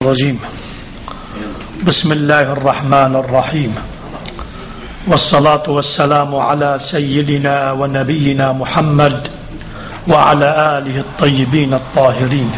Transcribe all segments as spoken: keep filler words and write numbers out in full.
الرجيم. بسم الله الرحمن الرحيم، والصلاة والسلام على سيدنا ونبينا محمد وعلى آله الطيبين الطاهرين،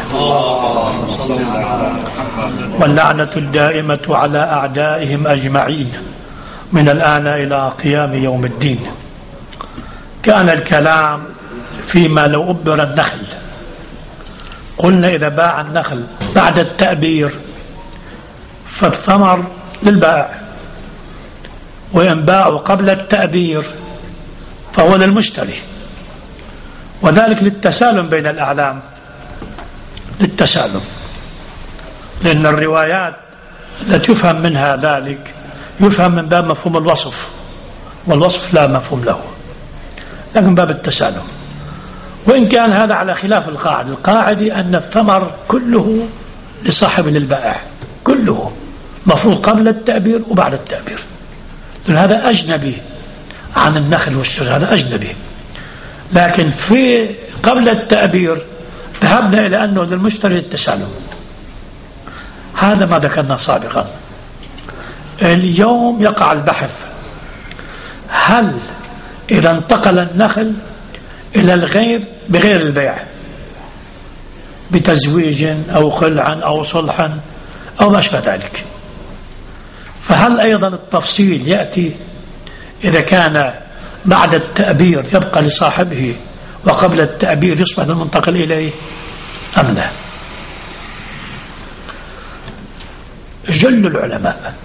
واللعنة الدائمة على أعدائهم أجمعين من الآن إلى قيام يوم الدين. كان الكلام فيما لو أبر النخل. قلنا إذا باع النخل بعد التأبير فالثمر للبائع، وإن باعوا قبل التأبير فهو للمشتري، وذلك للتسالم بين الأعلام، للتسالم، لأن الروايات التي يفهم منها ذلك يفهم من باب مفهوم الوصف، والوصف لا مفهوم له، لكن باب التسالم. وإن كان هذا على خلاف القاعدة. القاعدة أن الثمر كله لصاحب للبائع، كله مفروض قبل التأبير وبعد التأبير، لأن هذا أجنبي عن النخل والشجر، هذا أجنبي. لكن في قبل التأبير ذهبنا إلى أنه للمشتري التسالم. هذا ما ذكرنا سابقا. اليوم يقع البحث، هل إذا انتقل النخل إلى الغير بغير البيع بتزويج أو خلعا أو صلحا أو ما أشبه ذلك، فهل أيضا التفصيل يأتي إذا كان بعد التأبير يبقى لصاحبه وقبل التأبير يصبح المنتقل إليه أم لا؟ جل العلماء،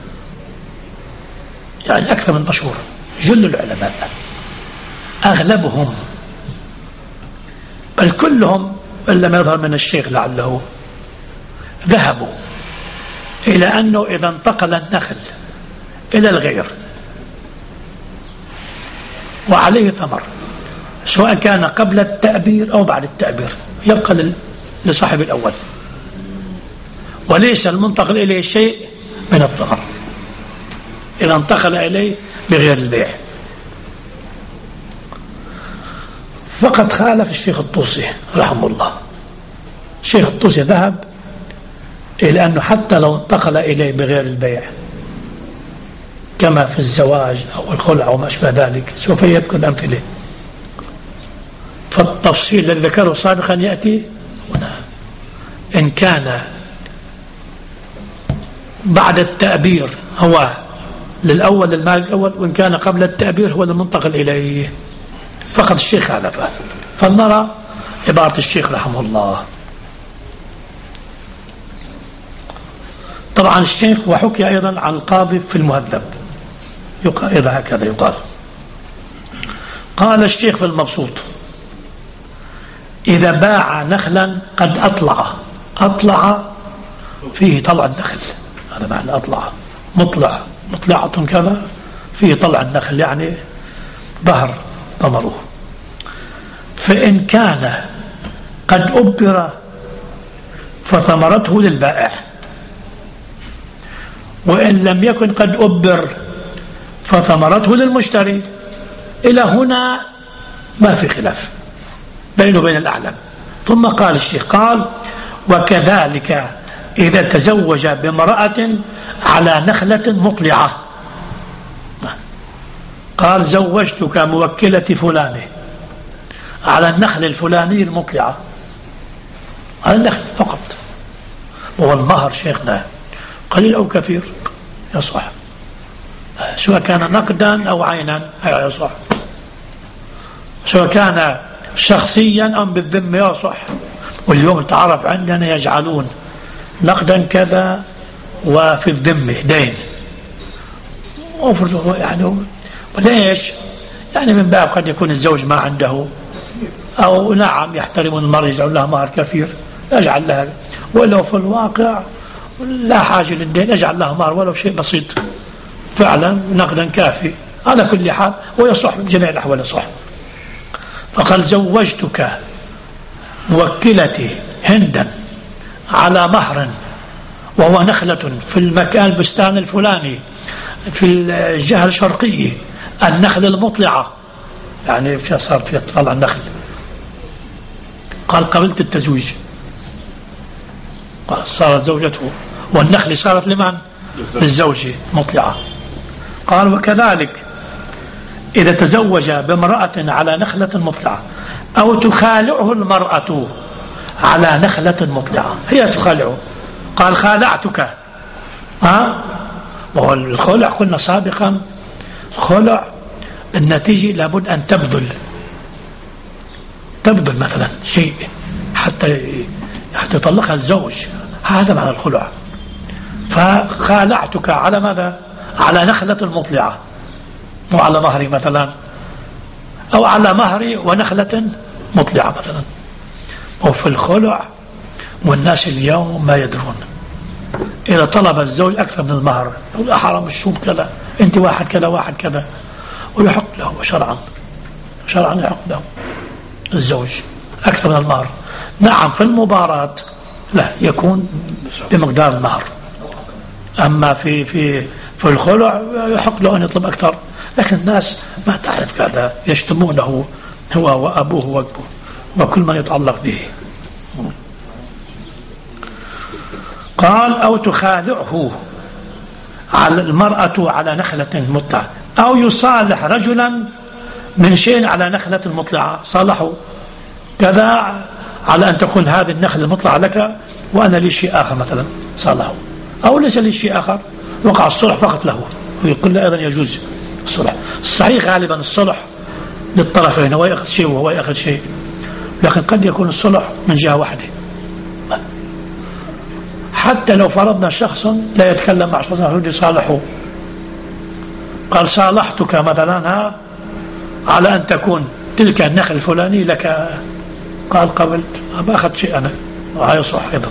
يعني أكثر من مشهور، جل العلماء أغلبهم بل كلهم إلا ما يظهر من الشيخ لعله ذهبوا إلى أنه إذا انتقل النخل إلى الغير وعليه ثمر، سواء كان قبل التأبير أو بعد التأبير، يبقى لصاحب الأول، وليس المنتقل إليه شيء من الثمر إذا انتقل إليه بغير البيع. فقد خالف الشيخ الطوسي رحمه الله. الشيخ الطوسي ذهب إلى أنه حتى لو انتقل إليه بغير البيع كما في الزواج أو الخلع أو ما أشبه ذلك، سوف يذكر الأمثلة، فالتفصيل الذي ذكره سابقا يأتي هنا. إن كان بعد التأبير هو للأول للمال الأول، وإن كان قبل التأبير هو المنتقل إليه. فقد الشيخ خالفه، فلنرى عبارة الشيخ رحمه الله. طبعا الشيخ وحكي أيضا عن القاضي في المهذب يقال إذا هكذا يقال. قال الشيخ في المبسوط: إذا باع نخلا قد أطلع، أطلع فيه طلع النخل، هذا معنى أطلع، مطلع، مطلعة كذا فيه طلع النخل، يعني ظهر ثمره. فإن كان قد أبر فثمرته للبائع، وإن لم يكن قد أبر فثمرته للمشتري. إلى هنا ما في خلاف بينه وبين الأعلم. ثم قال الشيخ قال: وكذلك إذا تزوج بامرأة على نخلة مطلعة، قال: زوجتك موكلة فلانة على النخل الفلاني المطلعة، على النخل فقط، وهو المهر شيخنا قليل أو كثير يصح، سواء كان نقدا أو عينا يصح، سواء كان شخصيا أو بالذمة يصح. واليوم تعرف عندنا يجعلون نقدا كذا وفي الذمة دين، يعني وليش؟ يعني من باب قد يكون الزوج ما عنده، أو نعم يحترمون المرأة يجعل لها مهر كثير يجعل لها، ولو في الواقع لا حاجة للدين يجعل لها مهر ولو شيء بسيط فعلا نقدا كافي. على كل حال ويصح من جميع الأحوال يصح. فقال: زوجتك موكلتي هندا على مهر وهو نخلة في المكان البستان الفلاني في الجهة الشرقية، النخل المطلعة، يعني صار في طلع النخل. قال: قبلت التزويج، قال: صارت زوجته والنخل صارت لمن؟ للزوجة مطلعة. قال وكذلك إذا تزوج بامرأة على نخلة مطلعة أو تخالعه المرأة على نخلة مطلعة، هي تخالعه، قال خالعتك، ها؟ وهو الخلع قلنا سابقا الخلع النتيجة لابد أن تبذل تبذل مثلا شيء حتى حتى يطلقها الزوج، هذا معنى الخلع. فخالعتك على ماذا؟ على نخلة مطلعة، مو على مهري مثلا، أو على مهري ونخلة مطلعة مثلا. وفي الخلع والناس اليوم ما يدرون، إذا طلب الزوج أكثر من المهر يقول حرام الشوب كذا، أنت واحد كذا واحد كذا، ويحق له شرعا شرعا يحق له الزوج أكثر من المهر. نعم في المباراة لا يكون بمقدار المهر، أما في في في الخلع يحق له أن يطلب أكثر، لكن الناس ما تعرف هذا، يشتمونه هو وأبوه وأبوه وكل من يتعلق به. قال أو تخالعه على المرأة على نخلة مطلعة، أو يصالح رجلا من شيء على نخلة مطلعة، صالحه كذا على أن تكون هذه النخلة المطلعة لك وأنا لي شيء آخر مثلا، صالحه، أو ليس لي شيء آخر، وقع الصلح فقط له، ويقول له أيضا يجوز الصلح. صحيح غالبا الصلح للطرفين، هو يأخذ شيء وهو يأخذ شيء، لكن قد يكون الصلح من جهة واحدة. حتى لو فرضنا شخص لا يتكلم مع شخص يريد يصالحه، قال صالحتك مثلا على أن تكون تلك النخل الفلاني لك، قال قبلت، ما أخذت شيء أنا، وهي صح أيضا.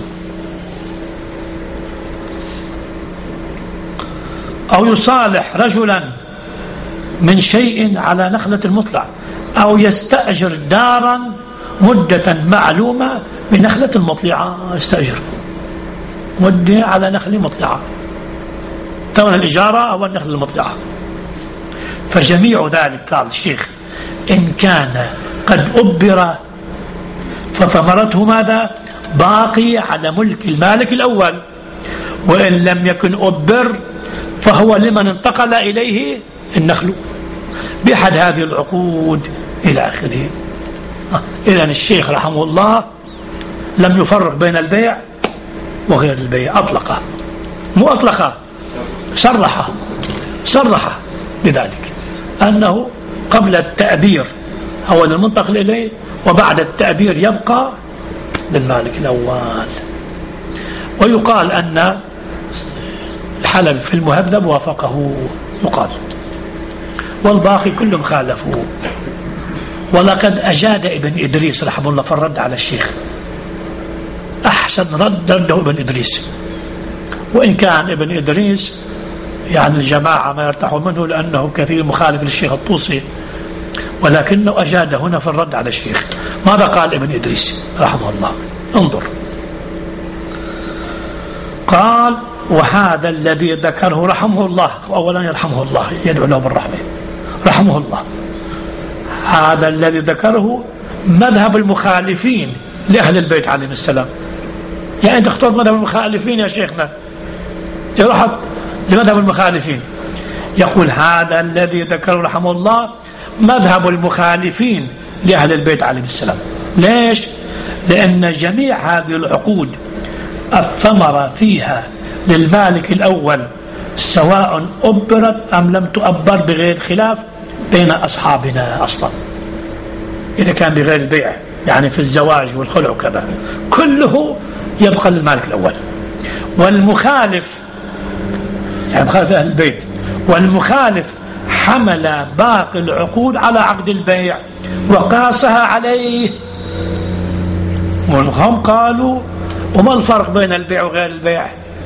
أو يصالح رجلا من شيء على نخلة المطلع، أو يستأجر دارا مدة معلومة بنخلة المطلعة، يستأجر مدة على نخل مطلعة، ثمن الإجارة أو النخل المطلعة. فجميع ذلك قال الشيخ إن كان قد أبر فثمرته ماذا؟ باقي على ملك المالك الأول، وإن لم يكن أبر فهو لمن انتقل إليه النخل بأحد هذه العقود إلى آخره. إذن الشيخ رحمه الله لم يفرق بين البيع وغير البيع، أطلقه، مو أطلقه، صرح صرح بذلك أنه قبل التأبير هو المنتقل إليه، وبعد التأبير يبقى للمالك الأول. ويقال أن الحلب في المهذب وافقه، يقال، والباقي كلهم خالفوا. ولقد أجاد ابن إدريس رحمه الله في الرد على الشيخ، أحسن رد له ابن إدريس، وإن كان ابن إدريس يعني الجماعة ما يرتاحوا منه لأنه كثير مخالف للشيخ الطوسي، ولكنه أجاد هنا في الرد على الشيخ. ماذا قال ابن إدريس رحمه الله؟ انظر، قال وهذا الذي ذكره رحمه الله، أولا يرحمه الله، يدعو له بالرحمة، رحمه الله، هذا الذي ذكره مذهب المخالفين لأهل البيت عليهم السلام. يعني أنت اخترت مذهب المخالفين يا شيخنا، رحت لمذهب المخالفين. يقول هذا الذي ذكره رحمه الله مذهب المخالفين لأهل البيت عليهم السلام. ليش؟ لأن جميع هذه العقود الثمرة فيها للمالك الأول سواء أبرت أم لم تؤبر بغير خلاف بين أصحابنا أصلا. إذا كان بغير البيع يعني في الزواج والخلع وكذا كله يبقى للمالك الأول. والمخالف يعني مخالف أهل البيت، والمخالف حمل باقي العقود على عقد البيع وقاسها عليه. وهم قالوا وما الفرق بين البيع وغير البيع؟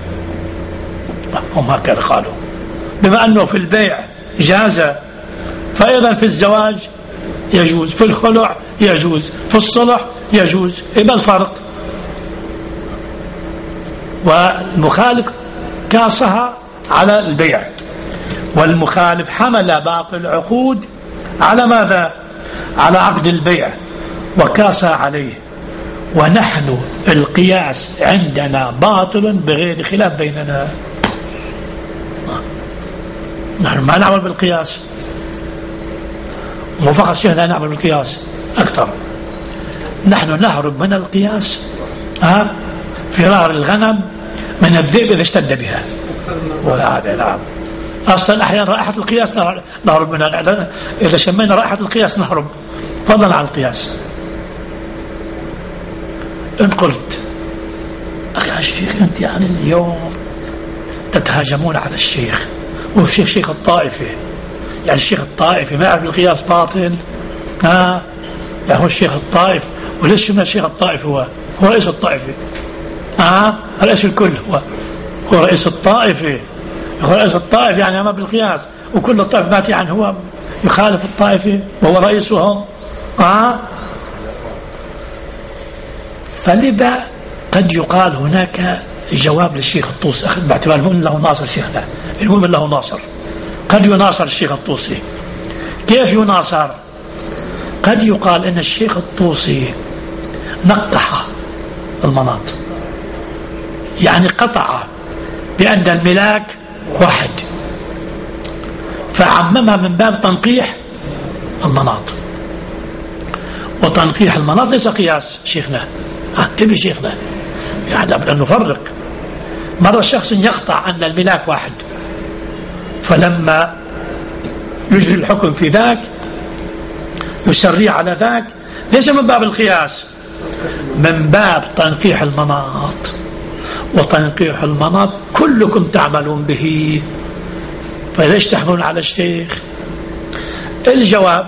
هم هكذا قالوا، بما أنه في البيع جاز فأيضا في الزواج يجوز، في الخلع يجوز، في الصلح يجوز، إما الفرق؟ والمخالف قاسها على البيع، والمخالف حمل باقي العقود على ماذا؟ على عقد البيع وقاسها عليه. ونحن القياس عندنا باطل بغير خلاف بيننا. نحن ما نعمل بالقياس، مو فقط شيخنا نعمل بالقياس أكثر، نحن نهرب من القياس ها فرار الغنم من الذئب إذا اشتد بها. وهذا نعم أصلا أحيانا رائحة القياس نهرب منها، إذا شمينا رائحة القياس نهرب فضلا عن القياس. إن قلت أخي الشيخ أنت يعني اليوم تتهاجمون على الشيخ، والشيخ شيخ الطائفة، يعني الشيخ الطائفة ما يعرف القياس باطل ها، يعني هو الشيخ الطائف، وليش من الشيخ الطائف هو هو رئيس الطائفة ها، رئيس الكل هو هو رئيس الطائفة، هو رئيس الطائف يعني ما بالقياس، وكل الطائف ماتي عنه هو يخالف الطائفة وهو رئيسهم ها. فلذا قد يقال هناك جواب للشيخ الطوسي باعتبار المؤمن له ناصر. شيخنا المؤمن له ناصر، قد يناصر الشيخ الطوسي. كيف يناصر؟ قد يقال ان الشيخ الطوسي نقح المناط، يعني قطع بأن الملاك واحد فعممها من باب تنقيح المناط، وتنقيح المناط ليس قياس شيخنا. انتبه شيخنا، يعني أن نفرق. مرة شخص يقطع أن الملاك واحد، فلما يجري الحكم في ذاك يسري على ذاك ليس من باب القياس، من باب تنقيح المناط، وتنقيح المناط كلكم تعملون به، فليش تحملون على الشيخ؟ الجواب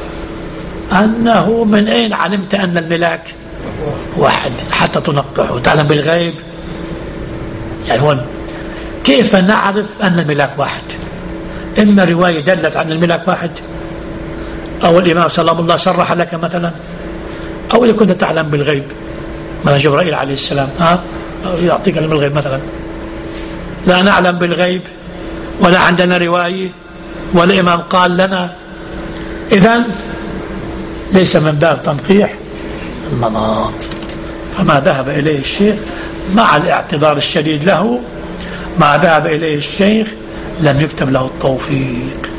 أنه من أين علمت أن الملاك واحد حتى تنقحه؟ تعلم بالغيب؟ يعني هون كيف نعرف أن الملاك واحد؟ إما رواية دلت عن الملاك واحد، أو الإمام سلام الله شرح لك مثلا، أو إذا كنت تعلم بالغيب مثلا جبرائيل عليه السلام ها يعطيك علم الغيب مثلا. لا نعلم بالغيب ولا عندنا رواية ولا إمام قال لنا، إذن ليس من باب تنقيح المناط. فما ذهب إليه الشيخ مع الاعتذار الشديد له، ما ذهب إليه الشيخ لم يكتب له التوفيق.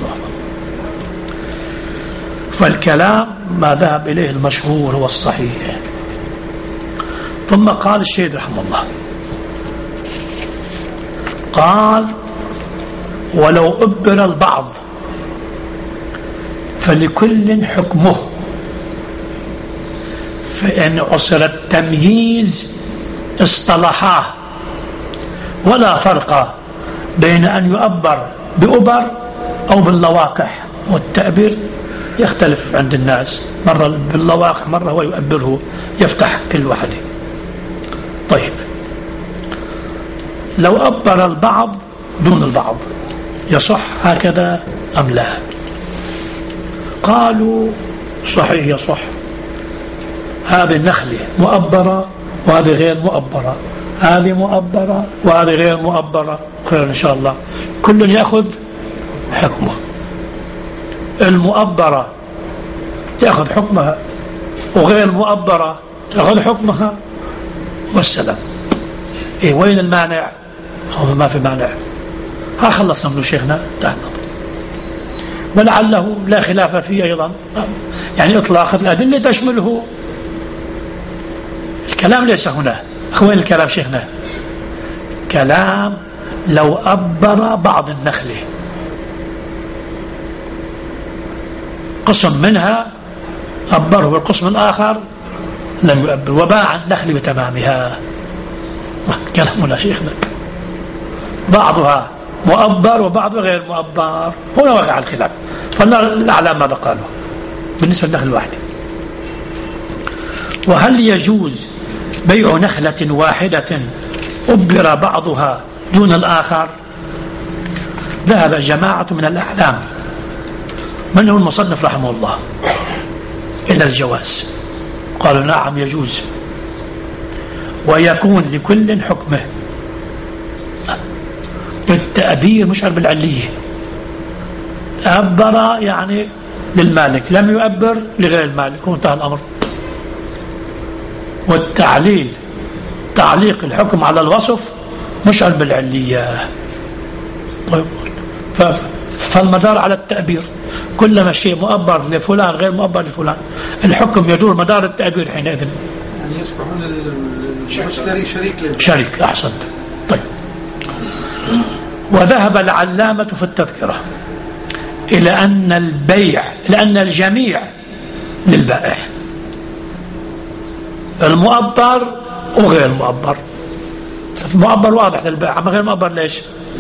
فالكلام ما ذهب إليه المشهور هو الصحيح. ثم قال الشيخ رحمه الله، قال ولو أبر البعض فلكل حكمه، فإن عسر التمييز اصطلحاه، ولا فرق بين أن يؤبر بأبر أو باللواقح، والتأبير يختلف عند الناس، مرة باللواقح مرة هو يؤبره يفتح كل واحد. طيب لو أبر البعض دون البعض يصح هكذا أم لا؟ قالوا صحيح يصح، هذه النخلة مؤبرة وهذه غير مؤبرة، هذه مؤبرة وهذه غير مؤبرة، خير إن شاء الله، كل يأخذ حكمه. المؤبرة تأخذ حكمها وغير المؤبرة تأخذ حكمها والسلام. إيه وين المانع؟ ما في مانع، ها خلصنا منه شيخنا تعال. ولعله لا خلاف فيه أيضا، يعني إطلاق الأدلة تشمله. الكلام ليس هنا، وين الكلام شيخنا؟ كلام لو أبر بعض النخلة قسم منها أبره والقسم الآخر لم يؤبر وباع النخل بتمامها، كلامنا شيخنا بعضها مؤبر وبعضها غير مؤبر، هنا وقع الخلاف، فالأعلام ماذا قالوا بالنسبة للنخل الواحدة. وهل يجوز بيع نخلة واحدة أبر بعضها دون الآخر؟ ذهب جماعة من الأعلام منهم المصنف رحمه الله إلى الجواز، قالوا نعم يجوز، ويكون لكل حكمه. التأبير مشعر بالعلية، أبر يعني للمالك، لم يؤبر لغير المالك، وانتهى الأمر. والتعليل تعليق الحكم على الوصف مشعر بالعلية. فالمدار على التأبير، كلما الشيء مؤبر لفلان غير مؤبر لفلان الحكم يدور مدار التأبير حينئذ. يعني يصبحون المشتري شريك له. شريك، أحسنت. طيب. وذهب العلامة في التذكرة إلى أن البيع لأن الجميع للبائع، المؤبر وغير المؤبر. المؤبر واضح للبائع، أما غير المؤبر ليش؟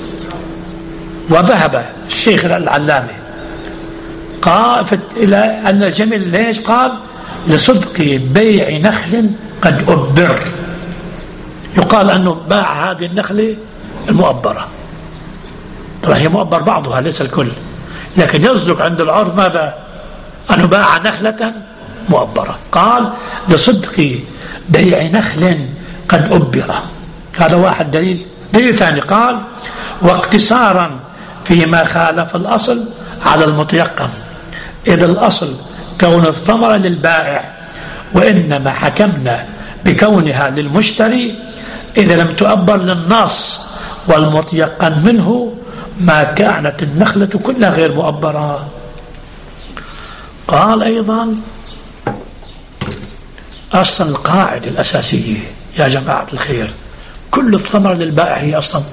وذهب الشيخ العلامة قال إلى أن الجميع ليش؟ قال لصدق بيع نخل قد أبر، يقال أنه باع هذه النخلة المؤبرة، طبعا هي مؤبر بعضها ليس الكل، لكن يصدق عند العرف ماذا؟ أنه باع نخلة مؤبرة. قال لصدق بيع نخل قد أبر، هذا واحد دليل. دليل ثاني قال واقتصارا فيما خالف الأصل على المتيقن، إذا الأصل كون الثمرة للبائع، وإنما حكمنا بكونها للمشتري إذا لم تؤبر للنص، والمتيقن منه ما كانت النخلة كلها غير مؤبرة. قال أيضا أصلا القاعدة الأساسية يا جماعة الخير، كل الثمرة للبائع هي أصلا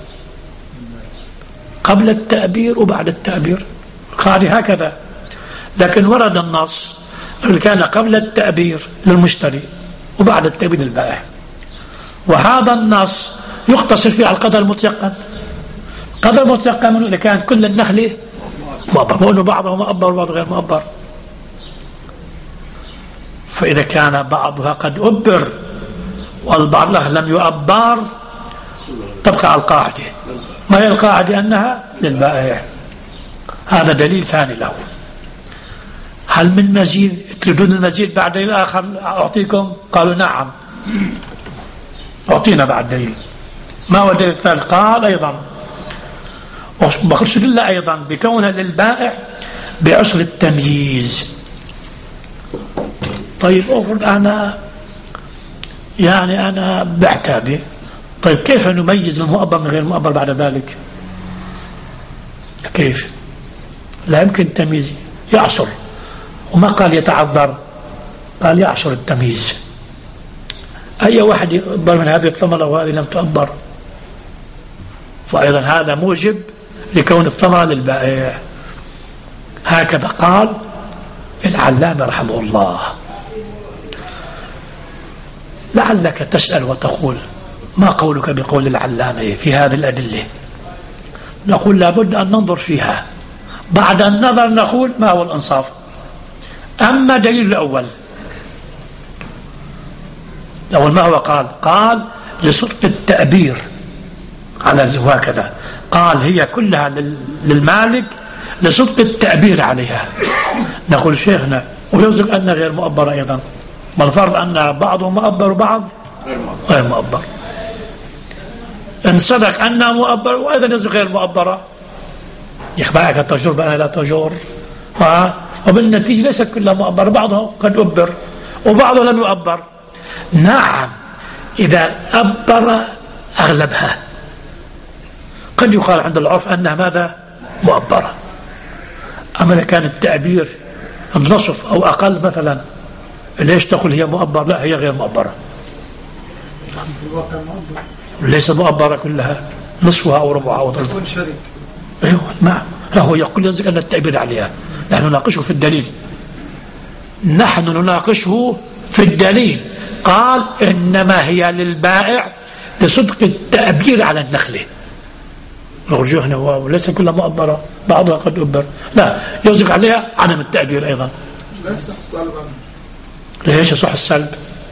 قبل التأبير وبعد التأبير، القاعدة هكذا. لكن ورد النص اللي كان قبل التأبير للمشتري وبعد التأبير للبائع، وهذا النص يقتصر فيه على القدر المتيقن. قدر المتيقن منه إذا كان كل النخلة مؤبر، وأنه بعضها مؤبر وبعض غير مؤبر. فإذا كان بعضها قد أبر والبعض لم يؤبر تبقى على القاعدة، ما هي القاعدة؟ أنها للبائع. هذا دليل ثاني له. هل من مزيد؟ تريدون المزيد بعد دليل آخر أعطيكم؟ قالوا نعم، أعطينا بعد دليل. ما هو الدليل الثالث؟ قال أيضا وبخرج الله أيضا بكونها للبائع بعسر التمييز. طيب أفرض أنا يعني أنا بعت هذه، طيب كيف نميز المؤبر من غير المؤبر بعد ذلك؟ كيف؟ لا يمكن تمييز، يعصر. وما قال يتعذر، قال يعصر التمييز. أي واحد يؤبر من هذه الثمرة وهذه لم تؤبر، فأيضا هذا موجب لكون الثمرة للبائع. هكذا قال العلامة رحمه الله. لعلك تسأل وتقول ما قولك بقول العلامة في هذه الأدلة؟ نقول لابد أن ننظر فيها، بعد النظر نقول ما هو الإنصاف. أما دليل الأول الأول ما هو؟ قال قال لصدق التأبير على هكذا، قال هي كلها للمالك لصدق التأبير عليها. نقول شيخنا ويصدق أن غير مؤبر أيضا، ما الفرق أن بعضهم مؤبر وبعض غير مؤبر؟ إن صدق أنها مؤبر وأيضا يصدق غير مؤبرة، يخبعك التجور بأنها لا تجور، وبالنتيجة ليس كلها مؤبر، بعضهم قد أبر وبعضهم لم يؤبر. نعم إذا أبر أغلبها قد يقال عند العرف أنها ماذا؟ مؤبرة. أما إذا كان التأبير النصف أو أقل مثلا، ليش تقول هي مؤبر؟ لا هي غير مؤبرة، ليس مؤبرة كلها، نصفها أو ربعها أو ثلثها. أيوة نعم، هو يقول يصدق أن التأبير عليها. نحن نناقشه في الدليل، نحن نناقشه في الدليل. قال إنما هي للبائع لصدق التأبير على النخلة. نرجوهنا وليس كلها مؤبرة، بعضها قد أبر، لا يصدق عليها عدم التأبير أيضا. لا يصح السلب. ليش يصح السلب؟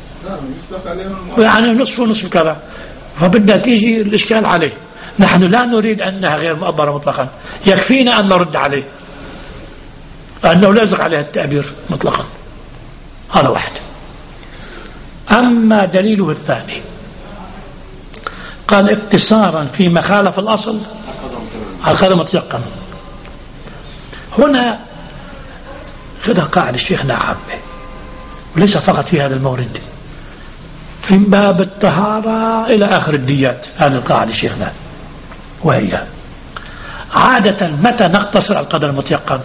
يعني نصف ونصف كذا، فبدنا تيجي الإشكال عليه. نحن لا نريد أنها غير مؤبرة مطلقا، يكفينا أن نرد عليه أنه لا يصدق عليها التأبير مطلقا. هذا واحد. أما دليله الثاني قال اقتصارا فيما خالف الأصل على القدر متيقن. هنا خذها قاعدة الشيخ عامة، وليس فقط في هذا المورد، في باب الطهارة إلى آخر الديات. هذه القاعدة شيخنا، وهي عادة متى نقتصر على القدر المتيقن؟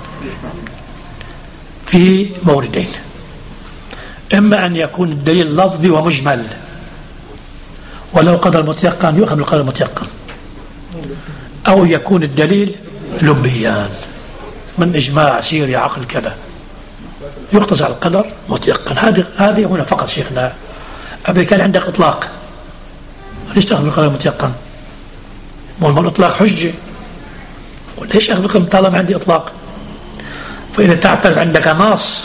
في موردين: إما أن يكون الدليل لفظي ومجمل، ولو قدر متيقن يؤخذ بالقدر المتيقن، أو يكون الدليل لبيان من إجماع سيري عقل كذا، يقتصر على القدر متيقن. هذه هذه هنا فقط شيخنا. أبي كان عندك إطلاق، ليش تأخذ بالقدر المتيقن؟ والإطلاق حجة، وليش أخذ بالقدر طالما عندي إطلاق؟ فإذا تعترف عندك نص،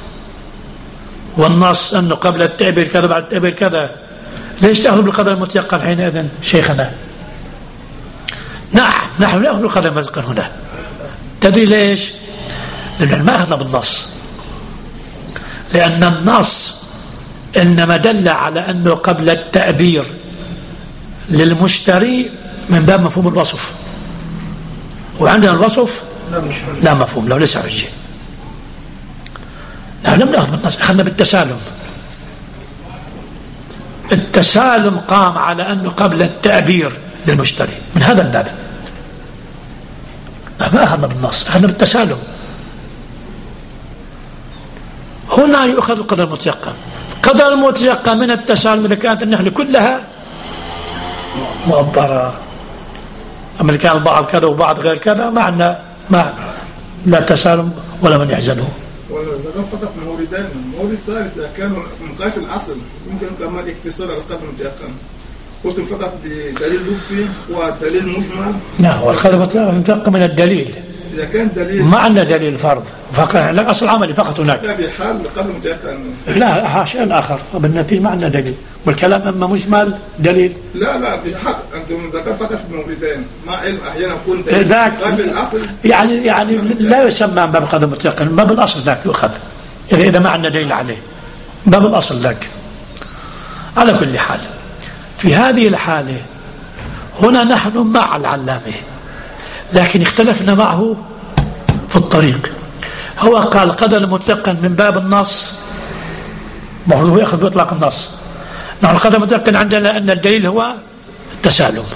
والنص أنه قبل التعبير كذا بعد التعبير كذا، ليش تأخذ بالقدر المتيقن حينئذ شيخنا؟ نعم، نحن نأخذ بالقدر المتيقن هنا. تدري ليش؟ لأننا ما أخذنا بالنص، لأن النص إنما دل على أنه قبل التعبير للمشتري من باب مفهوم الوصف، وعندنا الوصف لا مفهوم له، ليس حجة. نحن لم نأخذ بالنص، أخذنا بالتسالم. التسالم قام على أنه قبل التعبير للمشتري، من هذا الباب ما أخذنا بالنص، أخذنا بالتسالم. هنا يؤخذ القدر المتيقن. قدر المتيقن من التسالم إذا كانت النخلة كلها مؤبرة، أما إذا كان البعض كذا وبعض غير كذا معنا ما لا تسالم ولا من يحزنه. وإذا فقط موردان، المورد الثالث إذا كانوا مقاش الأصل يمكن كمان اكتسار القدر المتيقن. قلتم فقط بدليل لبي ودليل مجمل. نعم، والقدر المتيقن من الدليل. إذا كان دليل ما عندنا دليل فرض، فقط لا أصل عملي فقط هناك. في حال القدر المتيقن. لا، شيء آخر، بالنتيجة ما عندنا دليل، والكلام أما مجمل دليل. لا لا بحق أنتم ذكر فقط في موردين، ما علم أحيانا يكون دليل مقاش الأصل. يعني يعني لا يسمى باب القدر المتيقن، باب الأصل ذاك يؤخذ إذا ما عندنا دليل عليه، باب الأصل ذاك. على كل حال في هذه الحالة هنا نحن مع العلامة، لكن اختلفنا معه في الطريق. هو قال قدر المتيقن من باب النص، ما هو يأخذ بإطلاق النص. نحن القدر المتيقن عندنا أن الدليل هو التسالم.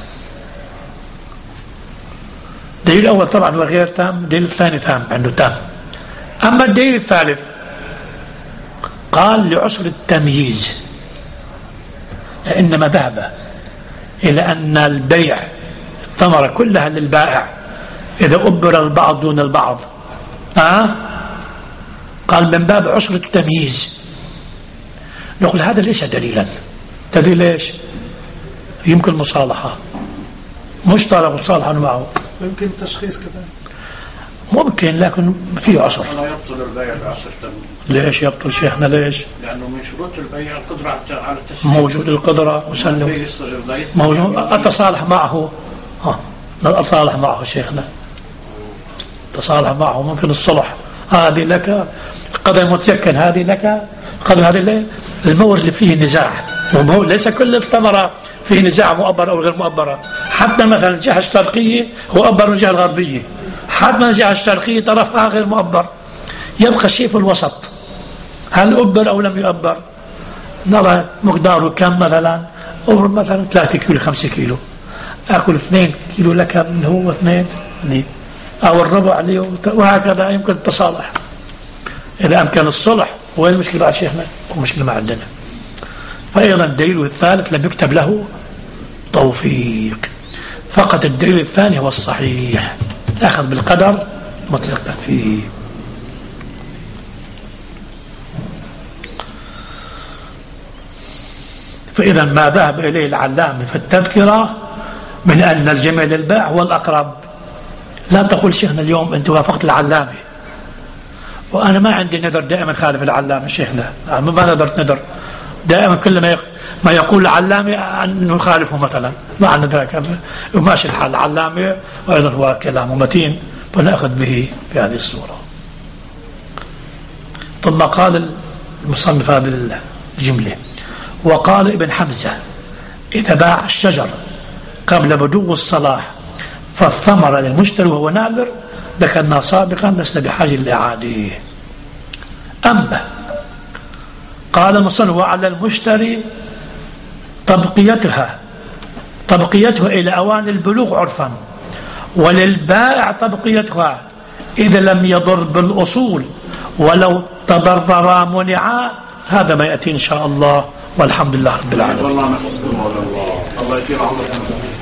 الدليل الأول طبعا هو غير تام، الدليل الثاني تام عنده تام. أما الدليل الثالث قال لعسر التمييز، إنما ذهب إلى أن البيع الثمرة كلها للبائع إذا أبر البعض دون البعض، أه؟ قال من باب عسر التمييز. نقول هذا ليس دليلا. تدري ليش؟ يمكن مصالحة، مشترك مصالحة معه، يمكن تشخيص كذا، ممكن، لكن فيه عسر. لا يبطل البيع بعسر تمييز. ليش يبطل شيخنا؟ ليش؟ لأنه من شروط البيع القدرة على التسليم. موجود القدرة وسلم، موجود أتصالح معه. ها أتصالح معه شيخنا، تصالح معه، ممكن الصلح. هذه لك قدر متيقن، هذه لك قدر، هذه المورد اللي فيه نزاع. وهو ليس كل الثمرة فيه نزاع مؤبرة أو غير مؤبرة. حتى مثلا الجهة الشرقية هو أبر من الجهة الغربية، حتى الجهة الشرقية طرفها غير مؤبر، يبقى الشيء في الوسط، هل أبر أو لم يؤبر. نرى مقداره كم مثلا، أو مثلا ثلاثة كيلو خمسة كيلو، أكل اثنين كيلو لك من هو اثنين لي، أو الربع لي، وهكذا يمكن التصالح إذا أمكن الصلح. وين المشكلة بعد شيخنا؟ المشكلة ما عندنا. فأيضا الدليل الثالث لم يكتب له توفيق، فقط الدليل الثاني هو الصحيح، أخذ بالقدر متيقن فيه. فإذا ما ذهب إليه العلامة في التذكرة من أن الجميع للباع هو الأقرب. لا تقول شيخنا اليوم أنت وافقت العلامة، وأنا ما عندي نذر دائما خالف العلامة شيخنا، ما نذرت نذر دائما، كل ما ما يقول العلامة أنه يخالفه مثلا، ما عندنا ذلك، وماشي الحال العلامة، وأيضا هو كلامه متين، فنأخذ به في هذه الصورة. ثم قال المصنف هذه الجملة: وقال ابن حمزة إذا باع الشجر قبل بدو الصلاح فالثمر للمشتري وهو ناذر ذكرنا سابقا لسنا بحاجة للإعادة. أما قال المصنف وعلى المشتري طبقيتها طبقيتها إلى أوان البلوغ عرفا، وللبائع طبقيتها إذا لم يضر بالأصول، ولو تضررا منعا. هذا ما يأتي إن شاء الله، والحمد لله رب العالمين. والله ما تصدق الله الله يطير عمرك.